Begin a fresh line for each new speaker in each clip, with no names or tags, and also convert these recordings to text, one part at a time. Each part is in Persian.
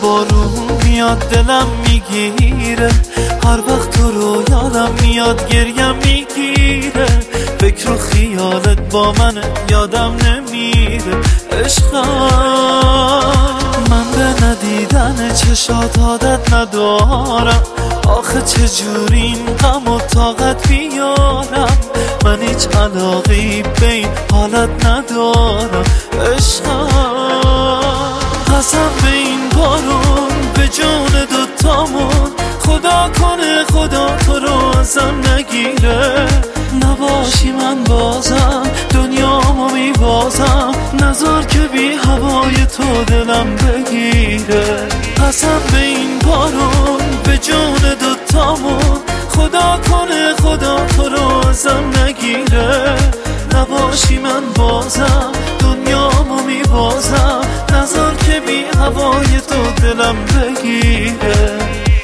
بارون میاد دلم میگیره، هر وقت تو رو یادم میاد گریم میگیره، فکر و خیالت با منه یادم نمیره. عشقم من به ندیدن چشات عادت ندارم، آخه چجوری این غم و طاقت بیارم، من هیچ علاقی به این حالت ندارم. عشقم قسم به این بارون به جون دوتامون، خدا کنه خدا تو رو ازم نگیره، نباشی من بازم دنیامو میبازم، نذار که بی هوای تو دلم بگیره. قسم به این بارون به جون دوتامون، خدا کنه خدا تو رو ازم نگیره، نباشی من بازم دنیامو میبازم، نذار که بی هوای تو دلم بگیره.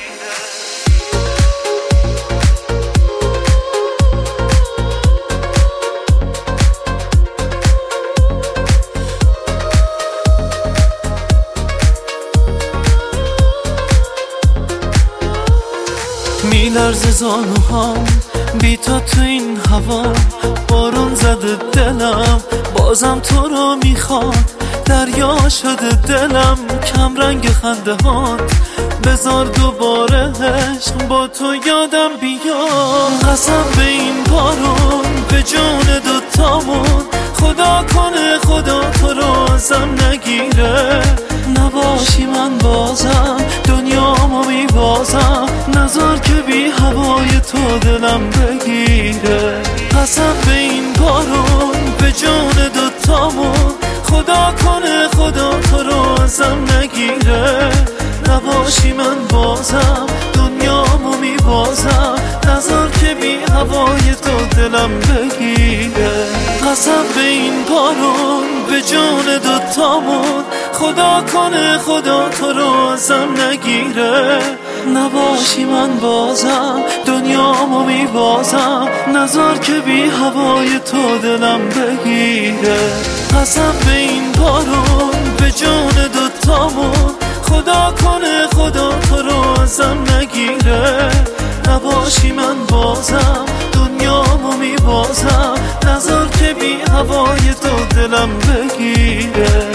میلرزه زانوهام بی تو این هوا، بارون زده دلم بازم تو رو میخواد، دریا شده دلم کم رنگ خنده هات، بذار دوباره عشق با تو یادم بیاد. قسم به این بارون به جون دوتامون، خدا کنه خدا تو رو ازم نگیره، نباشی من بازم دنیامو میبازم، نذار که بی هوای تو دلم بگیره. قسم به این بارون به جون دوتامون، خدا کنه خدا تو رو ازم نگیره، نباشی من بازم دنیامو میبازم، نذار که بی هوای تو دلم بگیره. قسم به این بارون به جون دوتامون، خدا کنه خدا تو رو ازم نگیره، نباشی من بازم دنیامو میبازم، نذار که بی هوای تو دلم بگیره. قسم به این بارون به جون دوتامون، خدا کنه خدا تو رو ازم نگیره، نباشی من بازم دنیامو میبازم، نذار که بی هوای تو دلم بگیره.